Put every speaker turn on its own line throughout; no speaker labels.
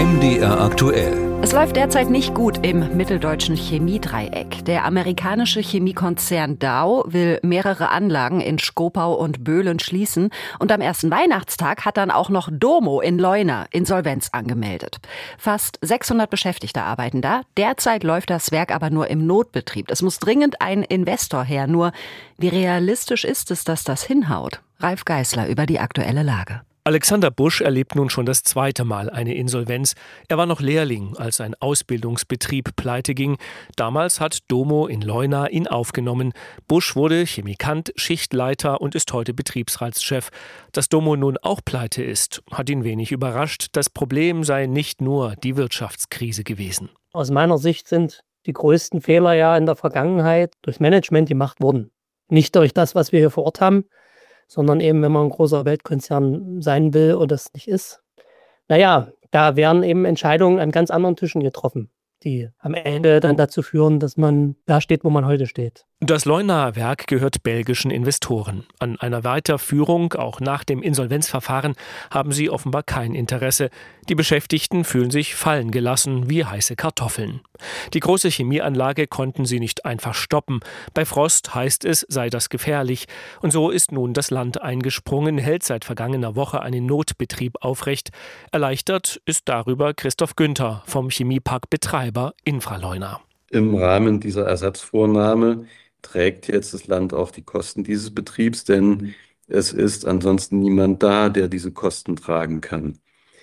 MDR aktuell.
Es läuft derzeit nicht gut im mitteldeutschen Chemiedreieck. Der amerikanische Chemiekonzern Dow will mehrere Anlagen in Schkopau und Böhlen schließen. Und am ersten Weihnachtstag hat dann auch noch Domo in Leuna Insolvenz angemeldet. Fast 600 Beschäftigte arbeiten da. Derzeit läuft das Werk aber nur im Notbetrieb. Es muss dringend ein Investor her. Nur wie realistisch ist es, dass das hinhaut? Ralf Geißler über die aktuelle Lage.
Alexander Busch erlebt nun schon das zweite Mal eine Insolvenz. Er war noch Lehrling, als ein Ausbildungsbetrieb pleite ging. Damals hat Domo in Leuna ihn aufgenommen. Busch wurde Chemikant, Schichtleiter und ist heute Betriebsratschef. Dass Domo nun auch pleite ist, hat ihn wenig überrascht. Das Problem sei nicht nur die Wirtschaftskrise gewesen.
Aus meiner Sicht sind die größten Fehler ja in der Vergangenheit durch Management gemacht worden. Nicht durch das, was wir hier vor Ort haben, sondern eben, wenn man ein großer Weltkonzern sein will oder es nicht ist. Naja, da werden eben Entscheidungen an ganz anderen Tischen getroffen, die am Ende dann dazu führen, dass man da steht, wo man heute steht.
Das Leunaer Werk gehört belgischen Investoren. An einer Weiterführung, auch nach dem Insolvenzverfahren, haben sie offenbar kein Interesse. Die Beschäftigten fühlen sich fallen gelassen wie heiße Kartoffeln. Die große Chemieanlage konnten sie nicht einfach stoppen. Bei Frost, heißt es, sei das gefährlich. Und so ist nun das Land eingesprungen, hält seit vergangener Woche einen Notbetrieb aufrecht. Erleichtert ist darüber Christoph Günther vom Chemieparkbetreiber Infraleuna.
Im Rahmen dieser Ersatzvornahme trägt jetzt das Land auch die Kosten dieses Betriebs, denn es ist ansonsten niemand da, der diese Kosten tragen kann.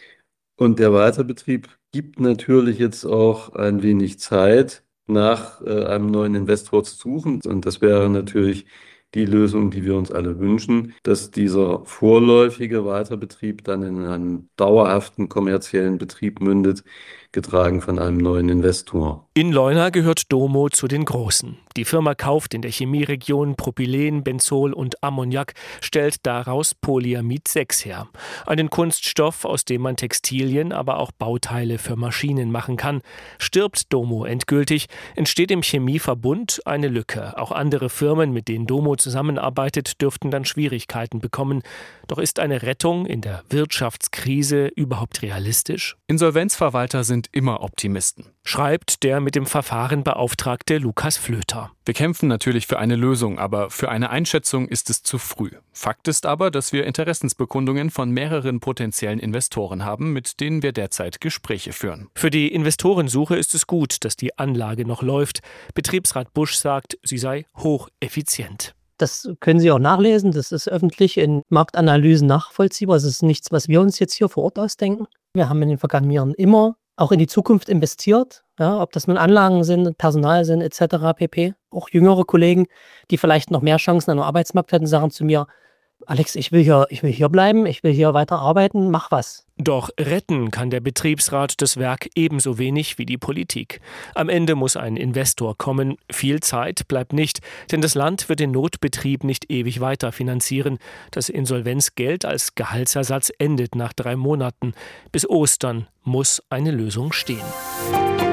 Und der Weiterbetrieb gibt natürlich jetzt auch ein wenig Zeit, nach einem neuen Investor zu suchen. Und das wäre natürlich die Lösung, die wir uns alle wünschen, dass dieser vorläufige Weiterbetrieb dann in einen dauerhaften kommerziellen Betrieb mündet, getragen von einem neuen Investor.
In Leuna gehört Domo zu den Großen. Die Firma kauft in der Chemieregion Propylen, Benzol und Ammoniak, stellt daraus Polyamid 6 her. Einen Kunststoff, aus dem man Textilien, aber auch Bauteile für Maschinen machen kann. Stirbt Domo endgültig, entsteht im Chemieverbund eine Lücke. Auch andere Firmen, mit denen Domo zusammenarbeitet, dürften dann Schwierigkeiten bekommen. Doch ist eine Rettung in der Wirtschaftskrise überhaupt realistisch?
Insolvenzverwalter sind immer Optimisten,
schreibt der mit dem Verfahren beauftragte Lukas Flöter.
Wir kämpfen natürlich für eine Lösung, aber für eine Einschätzung ist es zu früh. Fakt ist aber, dass wir Interessensbekundungen von mehreren potenziellen Investoren haben, mit denen wir derzeit Gespräche führen.
Für die Investorensuche ist es gut, dass die Anlage noch läuft. Betriebsrat Busch sagt, sie sei hocheffizient.
Das können Sie auch nachlesen, das ist öffentlich in Marktanalysen nachvollziehbar. Es ist nichts, was wir uns jetzt hier vor Ort ausdenken. Wir haben in den vergangenen Jahren immer auch in die Zukunft investiert, ja, ob das nun Anlagen sind, Personal sind etc. pp. Auch jüngere Kollegen, die vielleicht noch mehr Chancen an dem Arbeitsmarkt hätten, sagen zu mir, Alex, ich will hier bleiben, ich will hier weiter arbeiten, mach was.
Doch retten kann der Betriebsrat das Werk ebenso wenig wie die Politik. Am Ende muss ein Investor kommen. Viel Zeit bleibt nicht, denn das Land wird den Notbetrieb nicht ewig weiter finanzieren. Das Insolvenzgeld als Gehaltsersatz endet nach 3 Monaten. Bis Ostern muss eine Lösung stehen.